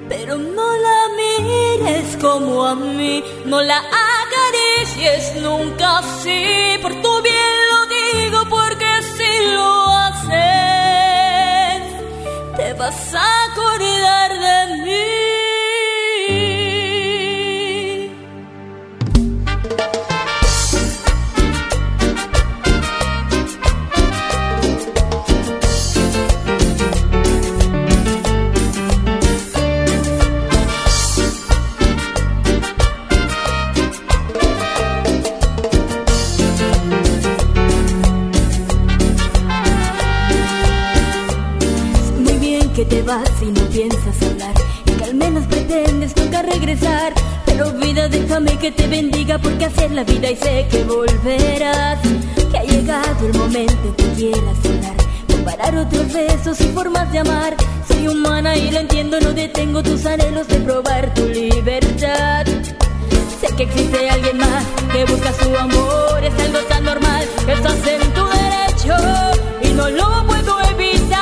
pero no la mires como a mí, no la acaricies nunca así. Por tu bien lo digo, porque si lo haces te vas a acordar de mí. Que te vas y no piensas hablar, y que al menos pretendes nunca regresar. Pero vida, déjame que te bendiga, porque así es la vida y sé que volverás. Que ha llegado el momento en que quieras hablar, comparar otros besos y formas de amar. Soy humana y lo entiendo, no detengo tus anhelos de probar tu libertad. Sé que existe alguien más que busca su amor, es algo tan normal que estás en tu derecho y no lo puedo evitar.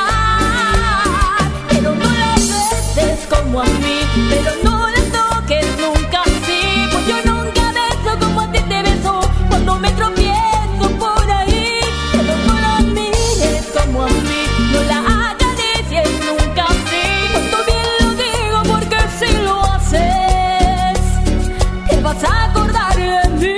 Como a mí, pero no las toques nunca así, pues yo nunca beso como a ti te beso cuando me tropiezo por ahí. Pero no la mires como a mí, no la acaricies nunca así. Por tu bien lo digo, porque si lo haces te vas a acordar de mí.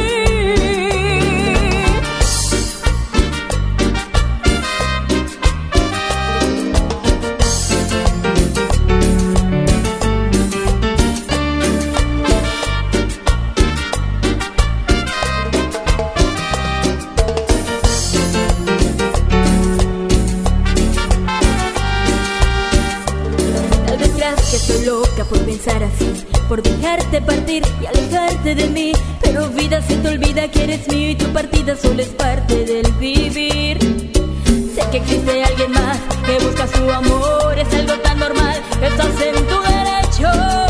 Que estoy loca por pensar así, por dejarte partir y alejarte de mí. Pero vida, se te olvida que eres mío y tu partida solo es parte del vivir. Sé que existe alguien más que busca su amor, es algo tan normal que estás en tu derecho.